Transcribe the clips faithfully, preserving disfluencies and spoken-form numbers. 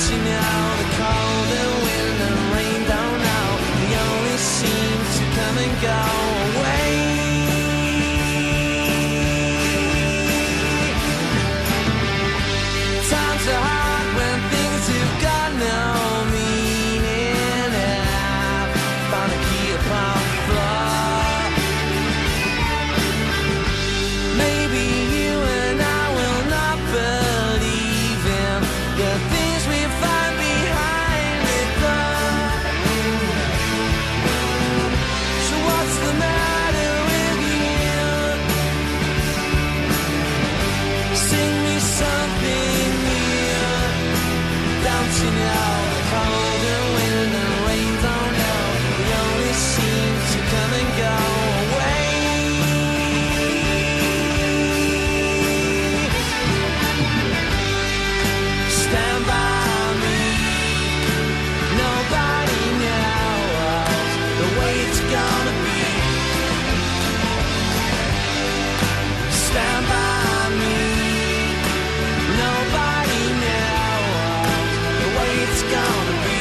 you know the cold and wind and rain don't know. They only seem to come and go away. Times are hard when things have got no meaning, and I've found a key upon the floor. Maybe you and I will not believe in the things we find behind the door. So what's the matter with you? Sing me something new. Don't you know the cold and wind and rain don't know. They only seem to come and go away. Stand by me. Nobody knows the way it's gonna be. Stand by me. Nobody knows the way it's gonna be.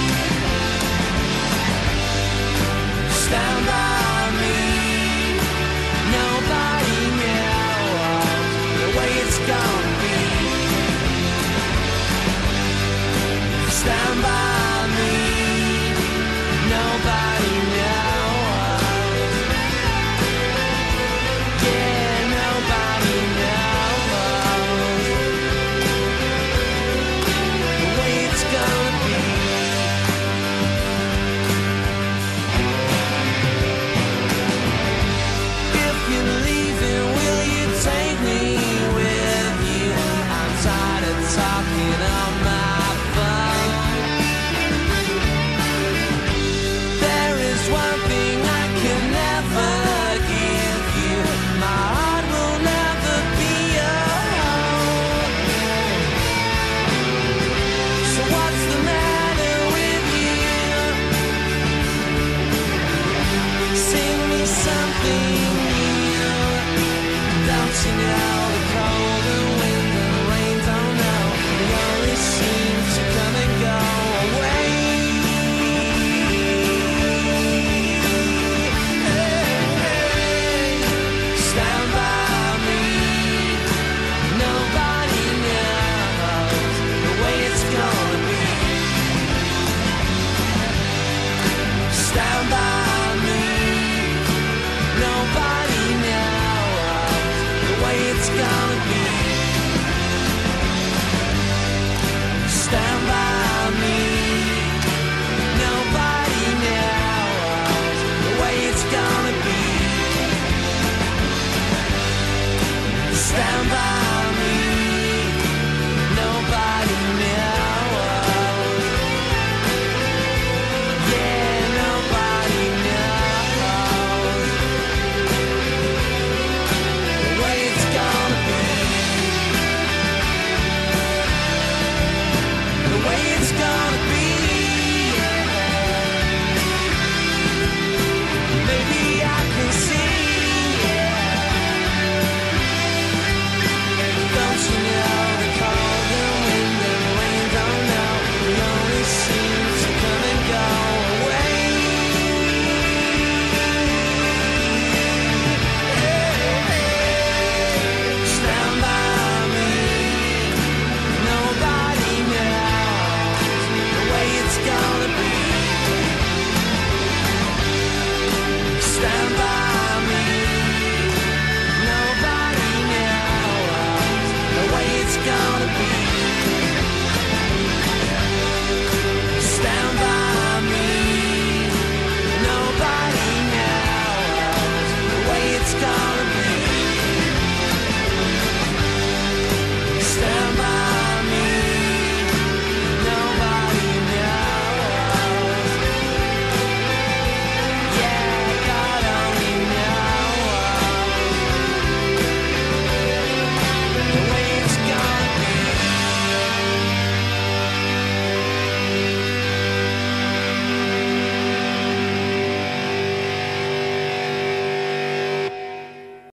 Stand by me. Nobody knows the way it's gonna be.